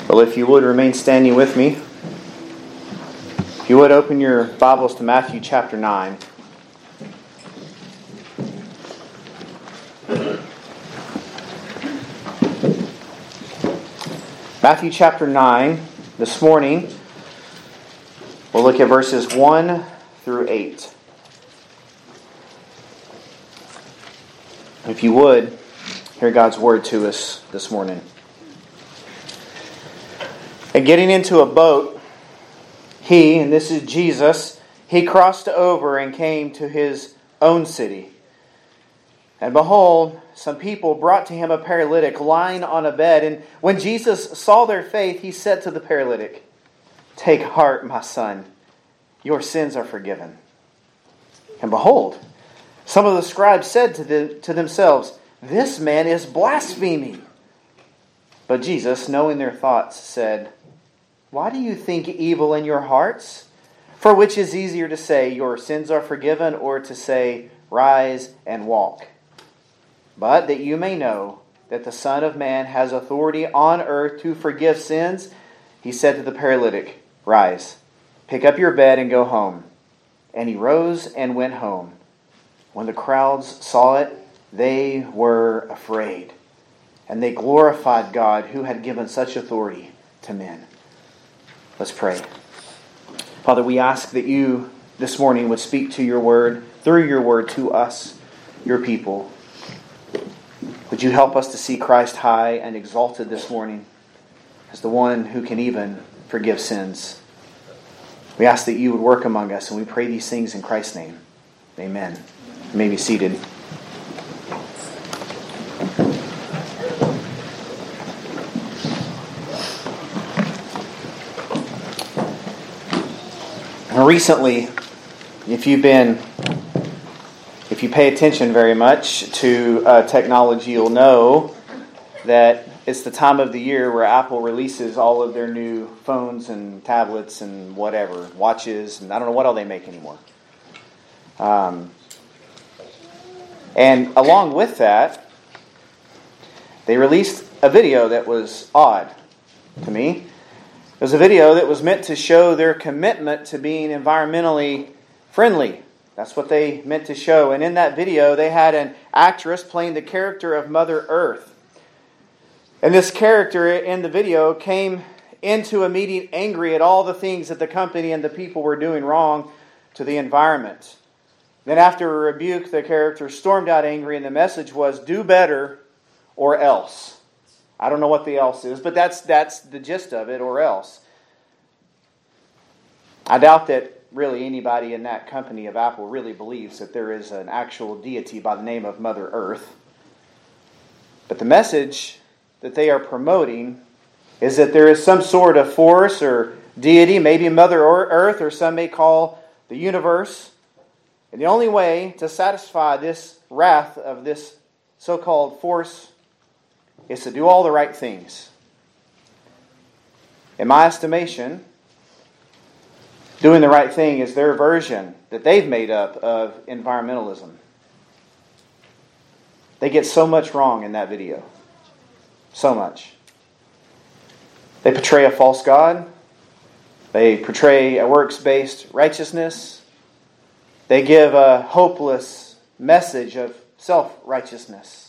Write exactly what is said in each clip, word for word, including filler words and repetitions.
Well, if you would remain standing with me, if you would open your Bibles to Matthew chapter nine. Matthew chapter nine, this morning, we'll look at verses one through eight. If you would, hear God's word to us this morning. And getting into a boat, he, and this is Jesus, he crossed over and came to his own city. And behold, some people brought to him a paralytic lying on a bed. And when Jesus saw their faith, he said to the paralytic, "Take heart, my son, your sins are forgiven." And behold, some of the scribes said to, the, to themselves, "This man is blaspheming." But Jesus, knowing their thoughts, said, "Why do you think evil in your hearts? For which is easier to say, 'Your sins are forgiven,' or to say, 'Rise and walk'? But that you may know that the Son of Man has authority on earth to forgive sins," he said to the paralytic, "Rise, pick up your bed and go home." And he rose and went home. When the crowds saw it, they were afraid, and they glorified God who had given such authority to men. Let's pray. Father, we ask that you this morning would speak to your word, through your word to us, your people. Would you help us to see Christ high and exalted this morning as the one who can even forgive sins? We ask that you would work among us, and we pray these things in Christ's name. Amen. You may be seated. Recently, if you've been, if you pay attention very much to uh, technology, you'll know that it's the time of the year where Apple releases all of their new phones and tablets and whatever, watches, and I don't know what all they make anymore. Um, and along with that, they released a video that was odd to me. It was a video that was meant to show their commitment to being environmentally friendly. That's what they meant to show. And in that video, they had an actress playing the character of Mother Earth. And this character in the video came into a meeting angry at all the things that the company and the people were doing wrong to the environment. Then after a rebuke, the character stormed out angry, and the message was, "Do better or else." I don't know what the else is, but that's that's the gist of it, or else. I doubt that really anybody in that company of Apple really believes that there is an actual deity by the name of Mother Earth. But the message that they are promoting is that there is some sort of force or deity, maybe Mother Earth, or some may call the universe. And the only way to satisfy this wrath of this so-called force is to do all the right things. In my estimation, doing the right thing is their version that they've made up of environmentalism. They get so much wrong in that video. So much. They portray a false God. They portray a works-based righteousness. They give a hopeless message of self-righteousness.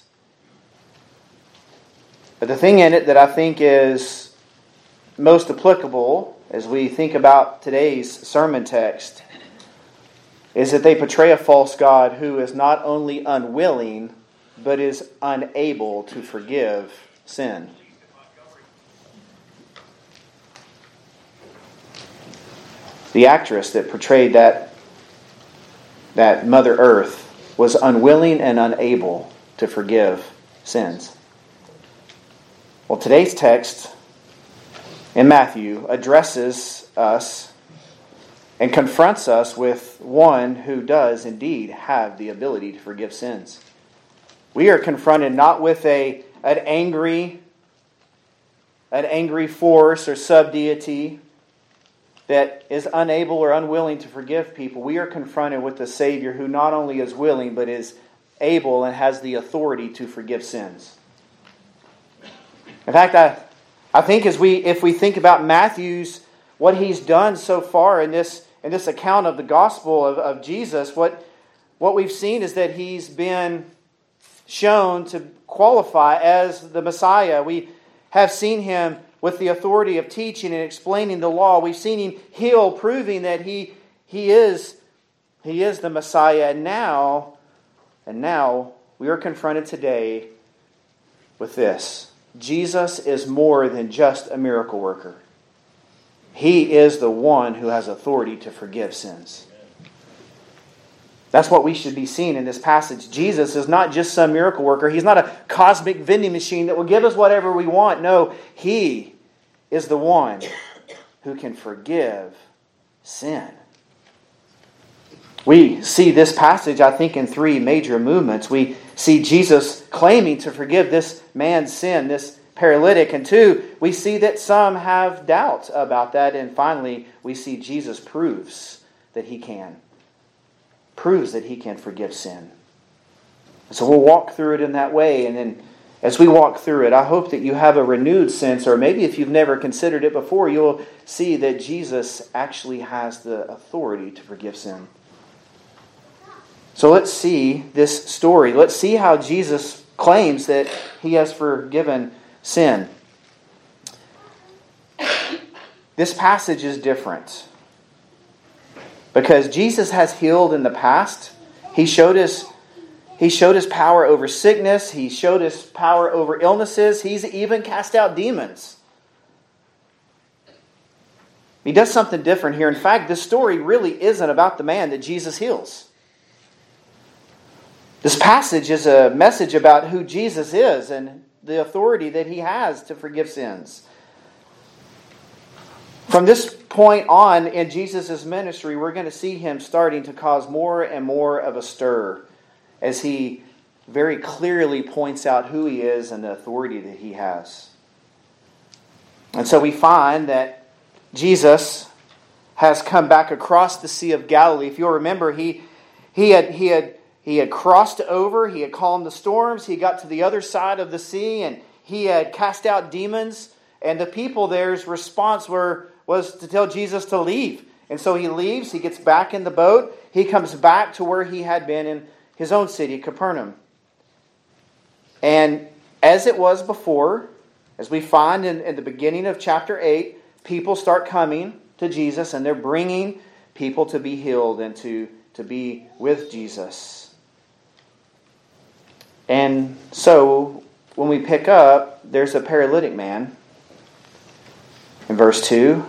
But the thing in it that I think is most applicable as we think about today's sermon text is that they portray a false God who is not only unwilling, but is unable to forgive sin. The actress that portrayed that, that Mother Earth was unwilling and unable to forgive sins. Well, today's text in Matthew addresses us and confronts us with one who does indeed have the ability to forgive sins. We are confronted not with a an angry, an angry force or sub-deity that is unable or unwilling to forgive people. We are confronted with the Savior who not only is willing, but is able and has the authority to forgive sins. In fact, I, I think as we, if we think about Matthew's, what he's done so far in this in this account of the gospel of, of Jesus, what what we've seen is that he's been shown to qualify as the Messiah. We have seen him with the authority of teaching and explaining the law. We've seen him heal, proving that he he is he is the Messiah. And now, and now we are confronted today with this. Jesus is more than just a miracle worker. He is the one who has authority to forgive sins. That's what we should be seeing in this passage. Jesus is not just some miracle worker. He's not a cosmic vending machine that will give us whatever we want. No, He is the one who can forgive sin. We see this passage, I think, in three major movements. We see Jesus claiming to forgive this man's sin, this paralytic. And two, we see that some have doubt about that. And finally, we see Jesus proves that He can. Proves that He can forgive sin. So we'll walk through it in that way. And then as we walk through it, I hope that you have a renewed sense, or maybe if you've never considered it before, you'll see that Jesus actually has the authority to forgive sin. So let's see this story. Let's see how Jesus claims that He has forgiven sin. This passage is different because Jesus has healed in the past. He showed us He showed His power over sickness. He showed His power over illnesses. He's even cast out demons. He does something different here. In fact, this story really isn't about the man that Jesus heals. This passage is a message about who Jesus is and the authority that He has to forgive sins. From this point on in Jesus' ministry, we're going to see Him starting to cause more and more of a stir as He very clearly points out who He is and the authority that He has. And so we find that Jesus has come back across the Sea of Galilee. If you'll remember, he he had he had he had crossed over, he had calmed the storms, he got to the other side of the sea, and he had cast out demons. And the people there's response were was to tell Jesus to leave. And so He leaves, He gets back in the boat, He comes back to where He had been in His own city, Capernaum. And as it was before, as we find in, in the beginning of chapter eight, people start coming to Jesus and they're bringing people to be healed and to, to be with Jesus. And so when we pick up, there's a paralytic man in verse two.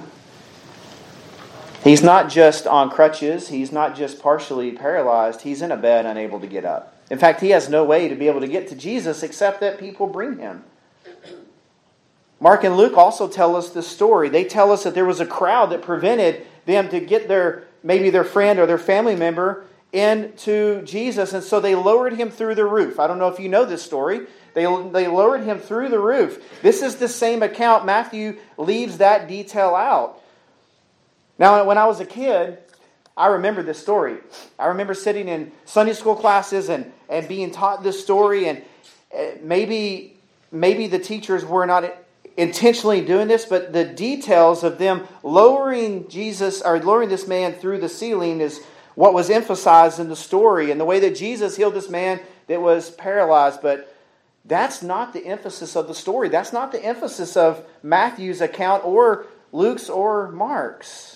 He's not just on crutches. He's not just partially paralyzed. He's in a bed, unable to get up. In fact, he has no way to be able to get to Jesus except that people bring Him. Mark and Luke also tell us the story. They tell us that there was a crowd that prevented them to get their maybe their friend or their family member into Jesus. And so they lowered Him through the roof. I don't know if you know this story. They, they lowered Him through the roof. This is the same account. Matthew leaves that detail out. Now, when I was a kid, I remember this story. I remember sitting in Sunday school classes and, and being taught this story. And maybe, maybe the teachers were not intentionally doing this, but the details of them lowering Jesus or lowering this man through the ceiling is what was emphasized in the story, and the way that Jesus healed this man that was paralyzed. But that's not the emphasis of the story. That's not the emphasis of Matthew's account or Luke's or Mark's.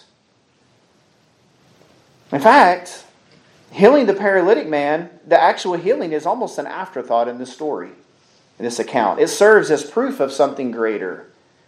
In fact, healing the paralytic man, the actual healing is almost an afterthought in this story, in this account. It serves as proof of something greater.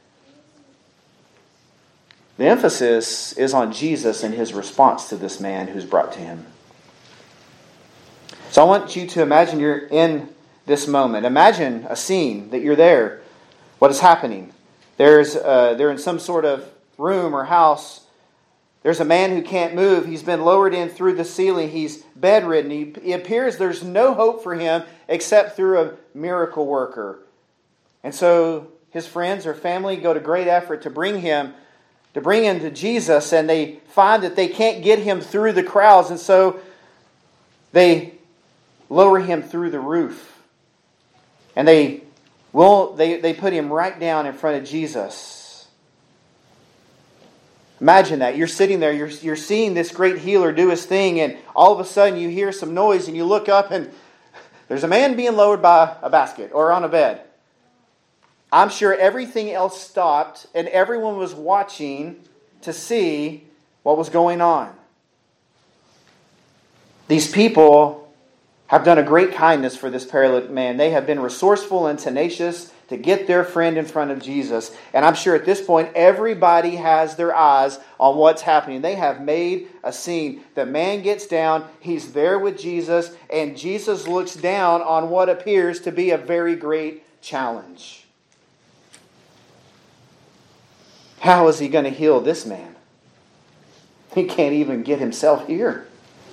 The emphasis is on Jesus and His response to this man who's brought to Him. So I want you to imagine you're in this moment. Imagine a scene that you're there. What is happening? There's uh, they're in some sort of room or house. There's a man who can't move. He's been lowered in through the ceiling. He's bedridden. He, it appears there's no hope for him except through a miracle worker. And so his friends or family go to great effort to bring him to bring him to Jesus, and they find that they can't get him through the crowds, and so they lower him through the roof. And they Well, they, they put him right down in front of Jesus. Imagine that. You're sitting there, you're, you're seeing this great healer do his thing, and all of a sudden you hear some noise and you look up and there's a man being lowered by a basket or on a bed. I'm sure everything else stopped and everyone was watching to see what was going on. These people have done a great kindness for this paralytic man. They have been resourceful and tenacious to get their friend in front of Jesus. And I'm sure at this point, everybody has their eyes on what's happening. They have made a scene. The man gets down, he's there with Jesus, and Jesus looks down on what appears to be a very great challenge. How is he going to heal this man? He can't even get himself here.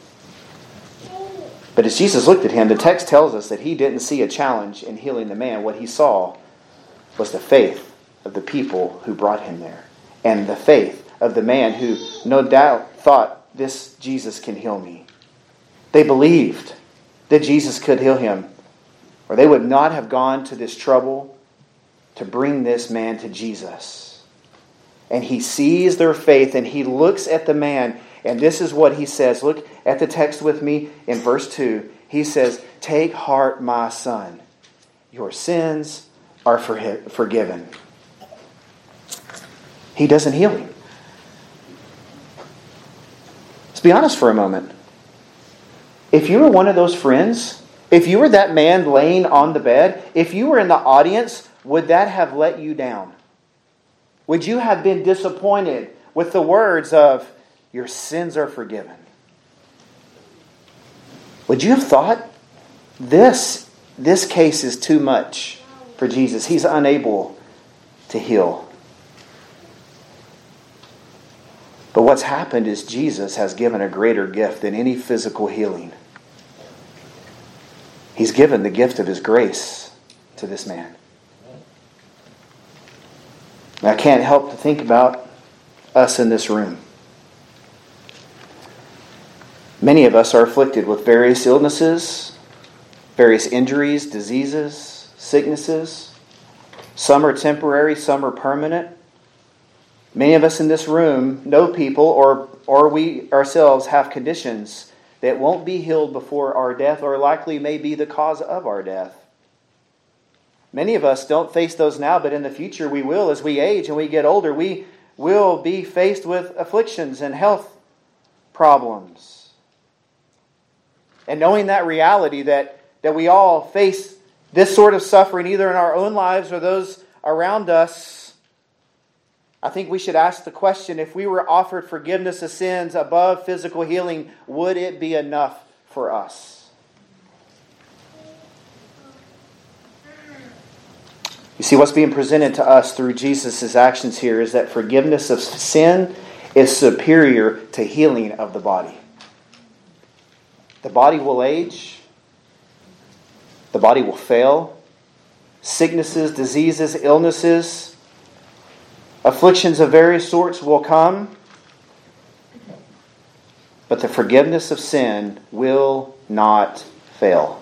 But as Jesus looked at him, the text tells us that he didn't see a challenge in healing the man. What he saw was the faith of the people who brought him there. And the faith of the man who no doubt thought, this Jesus can heal me. They believed that Jesus could heal him, or they would not have gone to this trouble to bring this man to Jesus. And he sees their faith and he looks at the man. And this is what he says. Look at the text with me in verse two. He says, "Take heart, my son. Your sins are forgiven." He doesn't heal him. Let's be honest for a moment. If you were one of those friends, if you were that man laying on the bed, if you were in the audience, would that have let you down? Would you have been disappointed with the words of, "Your sins are forgiven"? Would you have thought, this, this case is too much for Jesus. He's unable to heal. But what's happened is Jesus has given a greater gift than any physical healing. He's given the gift of His grace to this man. And I can't help to think about us in this room. Many of us are afflicted with various illnesses, various injuries, diseases, sicknesses. Some are temporary, some are permanent. Many of us in this room know people, or, or we ourselves have conditions that won't be healed before our death, or likely may be the cause of our death. Many of us don't face those now, but in the future we will. As we age and we get older, we will be faced with afflictions and health problems. And knowing that reality that, that we all face this sort of suffering either in our own lives or those around us, I think we should ask the question, if we were offered forgiveness of sins above physical healing, would it be enough for us? You see, what's being presented to us through Jesus' actions here is that forgiveness of sin is superior to healing of the body. The body will age. The body will fail. Sicknesses, diseases, illnesses, afflictions of various sorts will come. But the forgiveness of sin will not fail.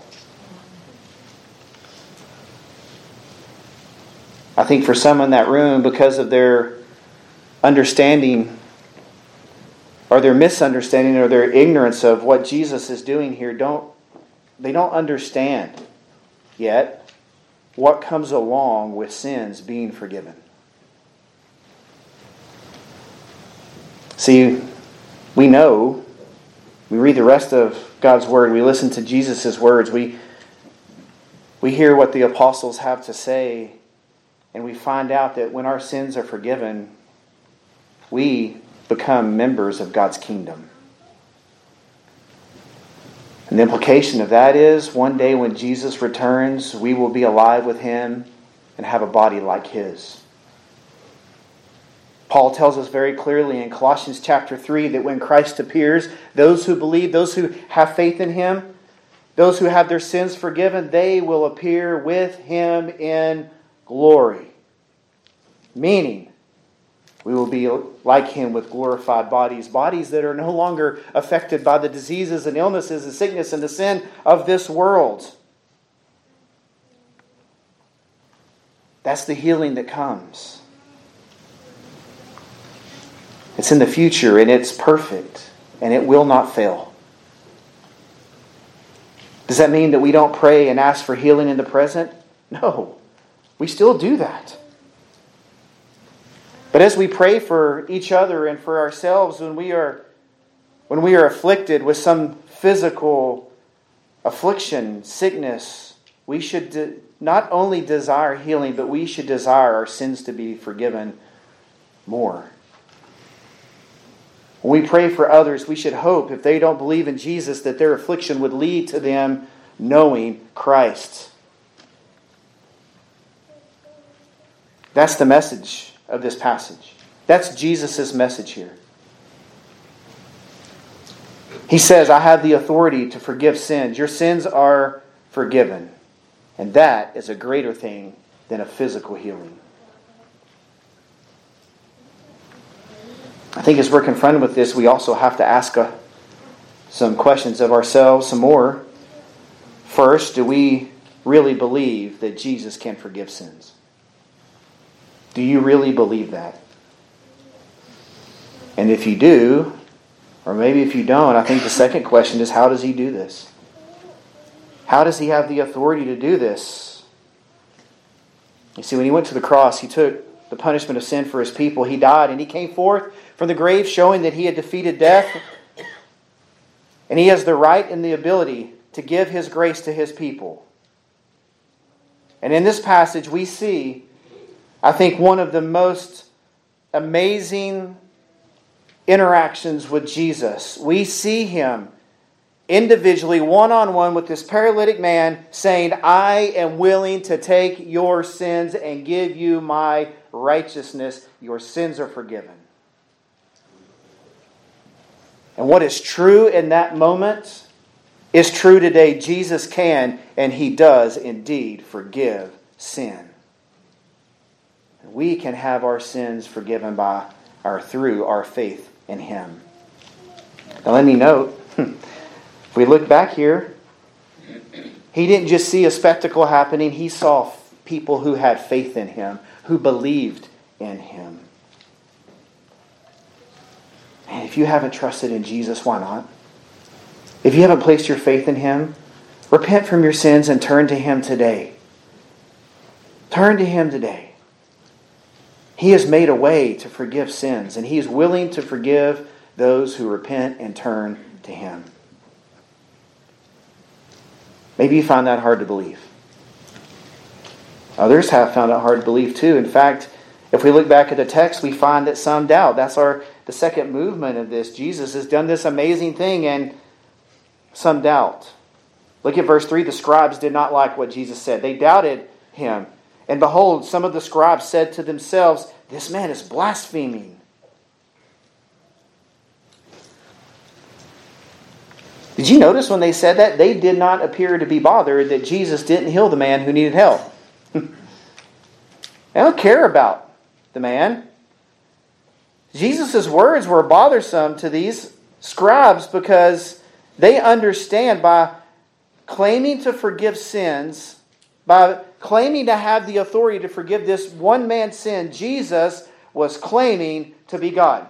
I think for some in that room, because of their understanding or their misunderstanding or their ignorance of what Jesus is doing here, don't they don't understand yet what comes along with sins being forgiven. See, we know, we read the rest of God's Word, we listen to Jesus' words, we, we hear what the apostles have to say, and we find out that when our sins are forgiven, we become members of God's kingdom. And the implication of that is, one day when Jesus returns, we will be alive with Him and have a body like His. Paul tells us very clearly in Colossians chapter three that when Christ appears, those who believe, those who have faith in Him, those who have their sins forgiven, they will appear with Him in glory. Meaning, we will be like Him with glorified bodies. Bodies that are no longer affected by the diseases and illnesses and sickness and the sin of this world. That's the healing that comes. It's in the future, and it's perfect, and it will not fail. Does that mean that we don't pray and ask for healing in the present? No. We still do that. But as we pray for each other and for ourselves when we are when we are afflicted with some physical affliction, sickness, we should de- not only desire healing, but we should desire our sins to be forgiven more. When we pray for others, we should hope, if they don't believe in Jesus, that their affliction would lead to them knowing Christ. That's the message of this passage. That's Jesus' message here. He says, I have the authority to forgive sins. Your sins are forgiven. And that is a greater thing than a physical healing. I think as we're confronted with this, we also have to ask a, some questions of ourselves, some more. First, do we really believe that Jesus can forgive sins? Do you really believe that? And if you do, or maybe if you don't, I think the second question is, how does He do this? How does He have the authority to do this? You see, when He went to the cross, He took the punishment of sin for His people. He died and He came forth from the grave showing that He had defeated death. And He has the right and the ability to give His grace to His people. And in this passage we see, I think, one of the most amazing interactions with Jesus. We see Him individually, one-on-one with this paralytic man, saying, I am willing to take your sins and give you my righteousness. Your sins are forgiven. And what is true in that moment is true today. Jesus can, and He does indeed forgive sin. We can have our sins forgiven by or through our faith in Him. Now let me note, if we look back here, He didn't just see a spectacle happening. He saw people who had faith in Him, who believed in Him. And if you haven't trusted in Jesus, why not? If you haven't placed your faith in Him, repent from your sins and turn to Him today. Turn to Him today. He has made a way to forgive sins, and He is willing to forgive those who repent and turn to Him. Maybe you find that hard to believe. Others have found it hard to believe too. In fact, if we look back at the text, we find that some doubt. That's our the second movement of this. Jesus has done this amazing thing, and some doubt. Look at verse three. The scribes did not like what Jesus said. They doubted Him. And behold, some of the scribes said to themselves, this man is blaspheming. Did you notice when they said that? They did not appear to be bothered that Jesus didn't heal the man who needed help. They don't care about the man. Jesus' words were bothersome to these scribes because they understand by claiming to forgive sins, by claiming to have the authority to forgive this one man's sin, Jesus was claiming to be God.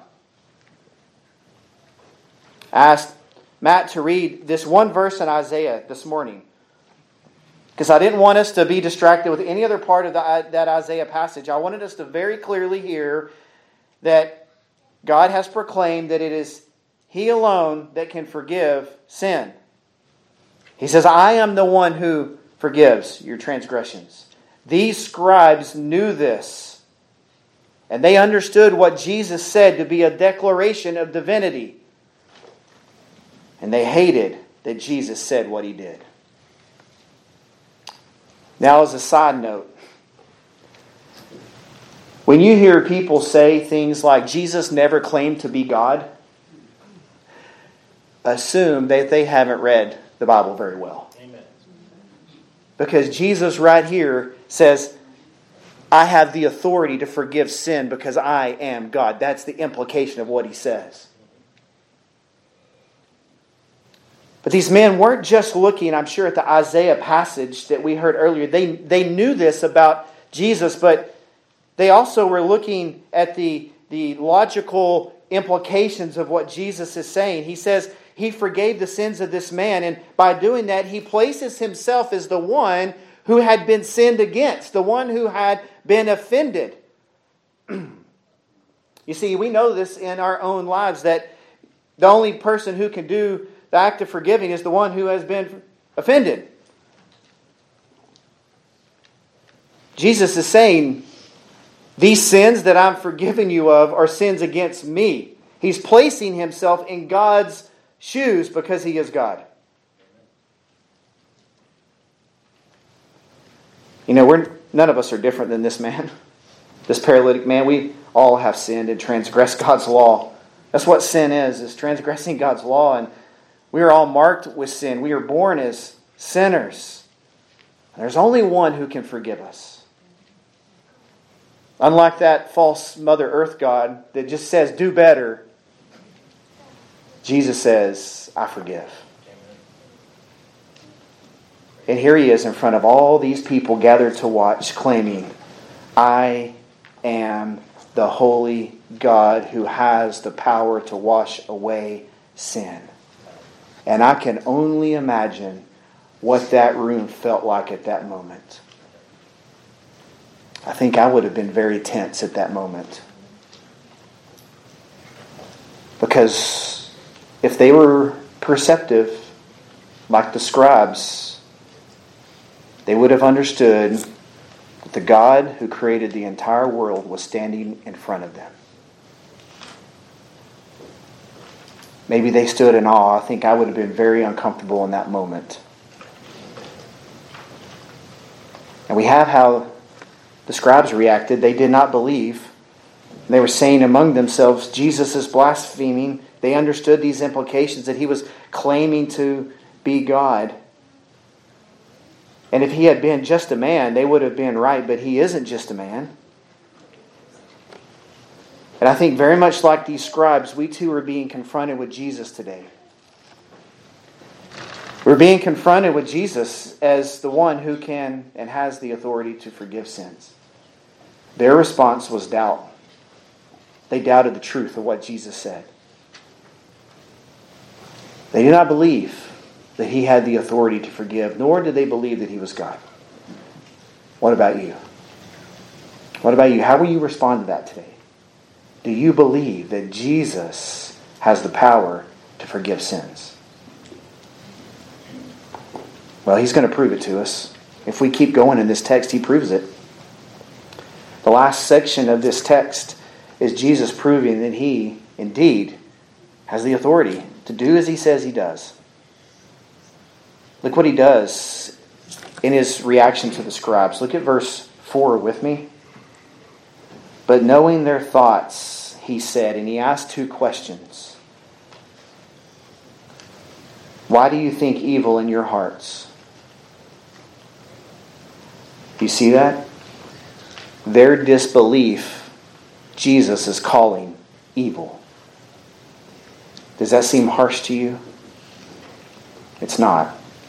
I asked Matt to read this one verse in Isaiah this morning, because I didn't want us to be distracted with any other part of the, that Isaiah passage. I wanted us to very clearly hear that God has proclaimed that it is He alone that can forgive sin. He says, I am the one who forgives your transgressions. These scribes knew this, and they understood what Jesus said to be a declaration of divinity. And they hated that Jesus said what He did. Now, as a side note, when you hear people say things like Jesus never claimed to be God, assume that they haven't read the Bible very well. Because Jesus right here says, I have the authority to forgive sin because I am God. That's the implication of what He says. But these men weren't just looking, I'm sure, at the Isaiah passage that we heard earlier. They, they knew this about Jesus, but they also were looking at the, the logical implications of what Jesus is saying. He says he forgave the sins of this man, and by doing that, he places himself as the one who had been sinned against, the one who had been offended. You see, we know this in our own lives, that the only person who can do the act of forgiving is the one who has been offended. Jesus is saying, these sins that I'm forgiving you of are sins against me. He's placing himself in God's shoes because he is God. You know, we're none of us are different than this man. This paralytic man, we all have sinned and transgressed God's law. That's what sin is, is transgressing God's law. And we are all marked with sin. We are born as sinners. There's only one who can forgive us. Unlike that false Mother Earth God that just says, do better, Jesus says, I forgive. And here he is in front of all these people gathered to watch, claiming, I am the holy God who has the power to wash away sin. And I can only imagine what that room felt like at that moment. I think I would have been very tense at that moment. Because if they were perceptive, like the scribes, they would have understood that the God who created the entire world was standing in front of them. Maybe they stood in awe. I think I would have been very uncomfortable in that moment. And we have how the scribes reacted. They did not believe. They were saying among themselves, Jesus is blaspheming. They understood these implications, that he was claiming to be God. And if he had been just a man, they would have been right, but he isn't just a man. And I think very much like these scribes, we too are being confronted with Jesus today. We're being confronted with Jesus as the one who can and has the authority to forgive sins. Their response was doubt. They doubted the truth of what Jesus said. They did not believe that he had the authority to forgive, nor did they believe that he was God. What about you? What about you? How will you respond to that today? Do you believe that Jesus has the power to forgive sins? Well, he's going to prove it to us. If we keep going in this text, he proves it. The last section of this text is Jesus proving that he, indeed, has the authority to do as he says he does. Look what he does in his reaction to the scribes. Look at verse four with me. But knowing their thoughts, he said, and he asked two questions. Why do you think evil in your hearts? Do you see that? Their disbelief, Jesus is calling evil. Does that seem harsh to you? It's not.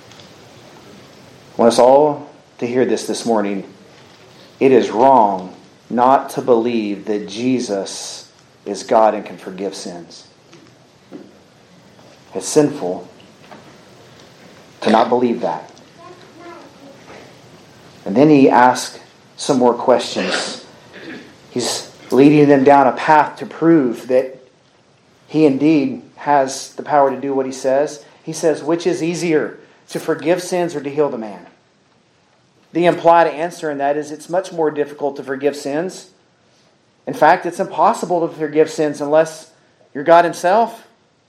I want us all to hear this this morning. It is wrong not to believe that Jesus is God and can forgive sins. It's sinful to not believe that. And then he asks some more questions. He's leading them down a path to prove that he indeed has the power to do what he says. He says, which is easier, to forgive sins or to heal the man? The implied answer in that is it's much more difficult to forgive sins. In fact, it's impossible to forgive sins unless you're God himself.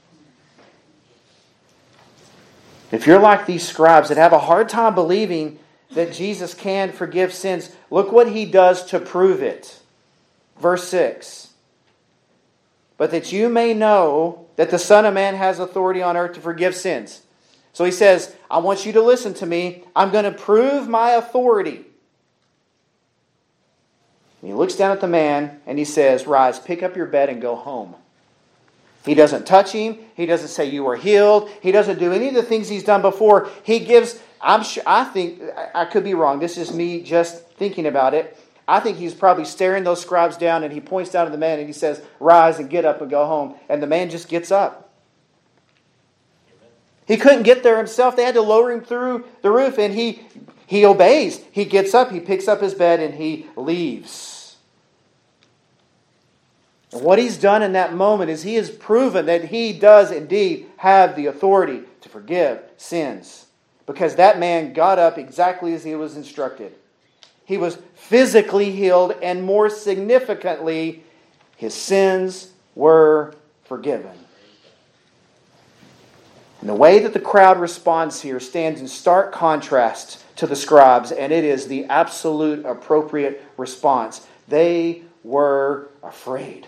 If you're like these scribes that have a hard time believing that Jesus can forgive sins, look what he does to prove it. Verse six. But that you may know that the Son of Man has authority on earth to forgive sins. So he says, I want you to listen to me. I'm going to prove my authority. And he looks down at the man and he says, rise, pick up your bed and go home. He doesn't touch him. He doesn't say you are healed. He doesn't do any of the things he's done before. He gives, I'm sure, I think, I could be wrong. This is me just thinking about it. I think he's probably staring those scribes down, and he points down to the man and he says, rise and get up and go home. And the man just gets up. He couldn't get there himself. They had to lower him through the roof, and he, he obeys. He gets up, he picks up his bed, and he leaves. And what he's done in that moment is he has proven that he does indeed have the authority to forgive sins. Because that man got up exactly as he was instructed. He was physically healed, and more significantly, his sins were forgiven. And the way that the crowd responds here stands in stark contrast to the scribes, and it is the absolute appropriate response. They were afraid.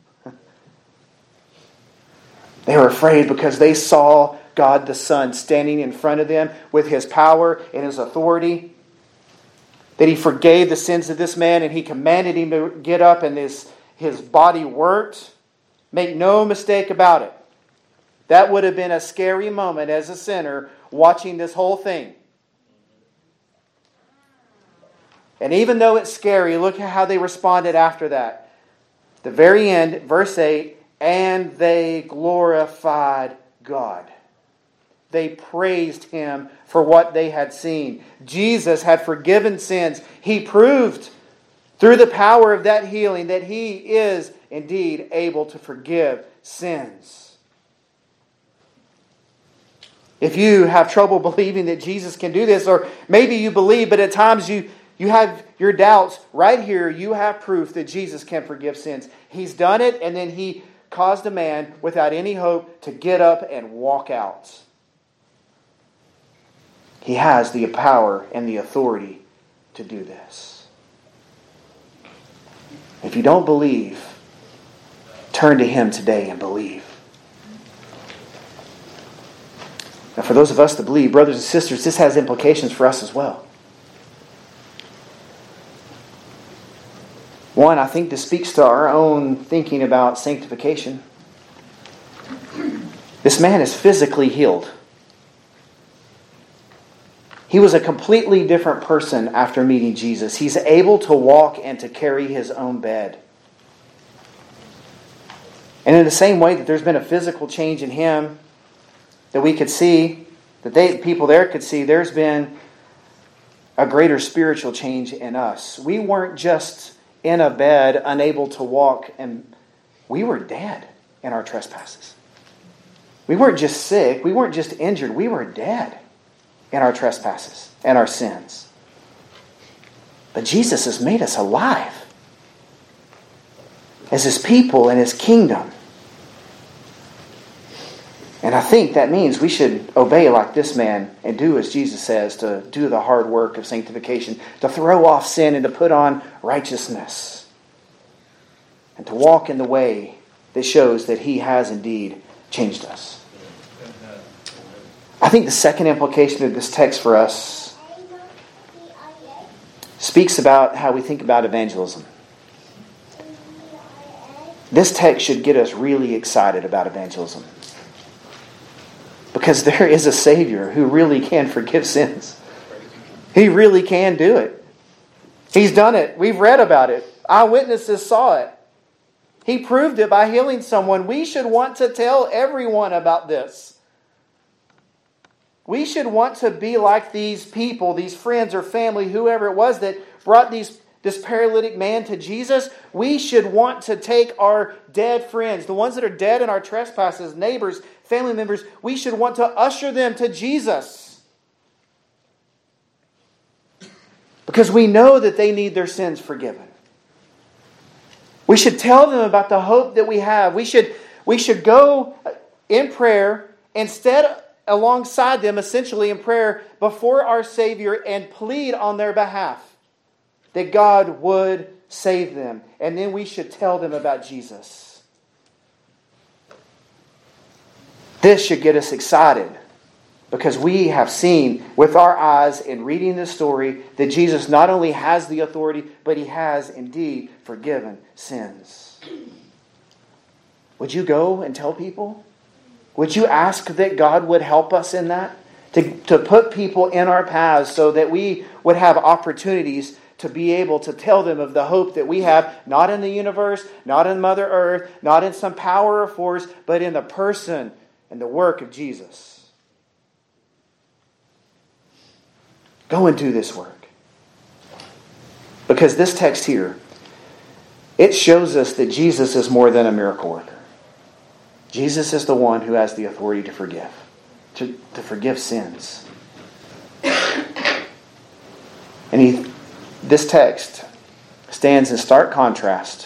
They were afraid because they saw God the Son standing in front of them with His power and His authority. That He forgave the sins of this man, and He commanded him to get up, and his, his body worked. Make no mistake about it. That would have been a scary moment as a sinner watching this whole thing. And even though it's scary, look at how they responded after that. At the very end, verse eight, and they glorified God. They praised Him for what they had seen. Jesus had forgiven sins. He proved through the power of that healing that He is indeed able to forgive sins. If you have trouble believing that Jesus can do this, or maybe you believe, but at times you, you have your doubts, right here you have proof that Jesus can forgive sins. He's done it, and then He caused a man without any hope to get up and walk out. He has the power and the authority to do this. If you don't believe, turn to Him today and believe. Now, for those of us that believe, brothers and sisters, this has implications for us as well. One, I think this speaks to our own thinking about sanctification. This man is physically healed. He was a completely different person after meeting Jesus. He's able to walk and to carry his own bed. And in the same way that there's been a physical change in him that we could see, that they people there could see, there's been a greater spiritual change in us. We weren't just in a bed, unable to walk, and we were dead in our trespasses. We weren't just sick, we weren't just injured, we were dead in our trespasses and our sins. But Jesus has made us alive as His people and His kingdom. And I think that means we should obey like this man and do as Jesus says, to do the hard work of sanctification, to throw off sin and to put on righteousness, and to walk in the way that shows that He has indeed changed us. I think the second implication of this text for us speaks about how we think about evangelism. This text should get us really excited about evangelism. Because there is a Savior who really can forgive sins. He really can do it. He's done it. We've read about it. Eyewitnesses saw it. He proved it by healing someone. We should want to tell everyone about this. We should want to be like these people, these friends or family, whoever it was that brought these, this paralytic man to Jesus. We should want to take our dead friends, the ones that are dead in our trespasses, neighbors, family members, we should want to usher them to Jesus. Because we know that they need their sins forgiven. We should tell them about the hope that we have. We should, we should go in prayer, instead alongside them, essentially in prayer, before our Savior, and plead on their behalf that God would save them. And then we should tell them about Jesus. This should get us excited because we have seen with our eyes in reading this story that Jesus not only has the authority, but He has indeed forgiven sins. Would you go and tell people? Would you ask that God would help us in that? To, to put people in our paths so that we would have opportunities to be able to tell them of the hope that we have, not in the universe, not in Mother Earth, not in some power or force, but in the person and the work of Jesus. Go and do this work. Because this text here, it shows us that Jesus is more than a miracle worker. Jesus is the one who has the authority to forgive, to, to forgive sins. And he, this text stands in stark contrast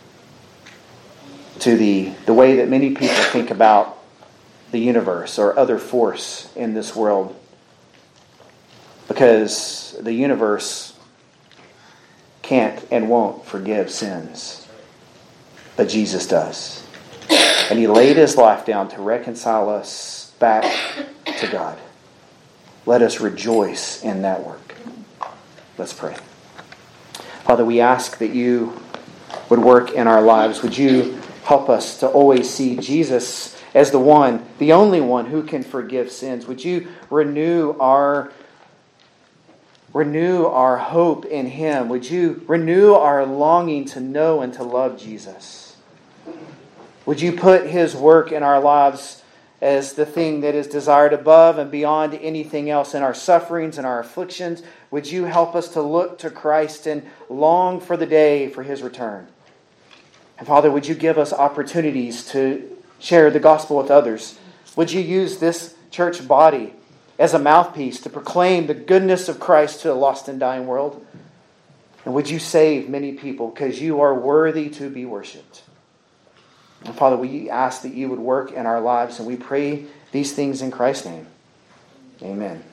to the, the way that many people think about the universe or other force in this world. Because the universe can't and won't forgive sins. But Jesus does. And He laid His life down to reconcile us back to God. Let us rejoice in that work. Let's pray. Father, we ask that You would work in our lives. Would You help us to always see Jesus as the one, the only one who can forgive sins? Would You renew our Renew our hope in Him? Would You renew our longing to know and to love Jesus? Would You put His work in our lives as the thing that is desired above and beyond anything else in our sufferings and our afflictions? Would You help us to look to Christ and long for the day for His return? And Father, would You give us opportunities to share the gospel with others? Would You use this church body as a mouthpiece to proclaim the goodness of Christ to a lost and dying world? And would You save many people, because You are worthy to be worshipped. And Father, we ask that You would work in our lives, and we pray these things in Christ's name. Amen.